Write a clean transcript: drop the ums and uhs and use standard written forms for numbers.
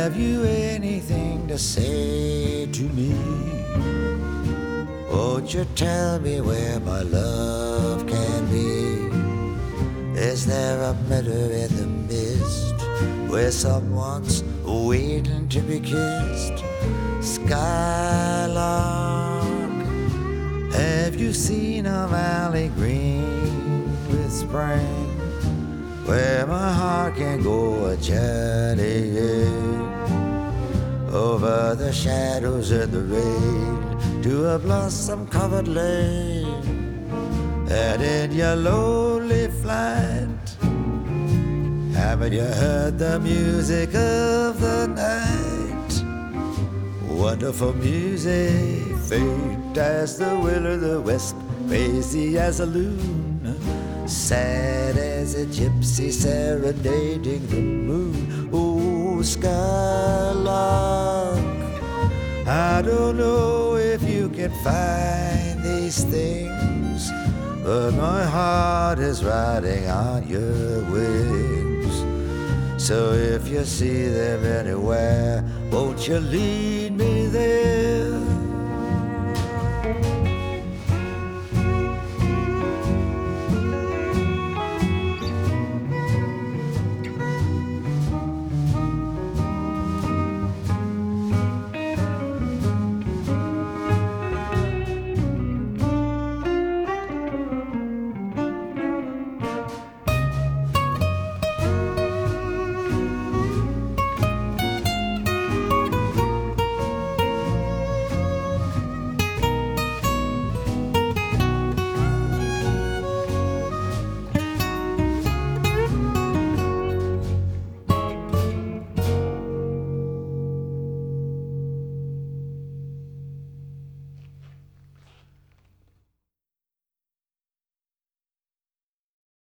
Have you anything to say to me? Won't you tell me where my love can be? Is there a meadow in the mist where someone's waiting to be kissed? Skylark, have you seen a valley green with spring, where my heart can go a journeying over the shadows and the rain to a blossom-covered lane? And in your lonely flight, haven't you heard the music of the night? Wonderful music, faint as the will o' the wisp, crazy as a loon, sad as a gypsy serenading the moon. Oh, Skylark, I don't know if you can find these things, but my heart is riding on your wings. So if you see them anywhere, won't you lead me there?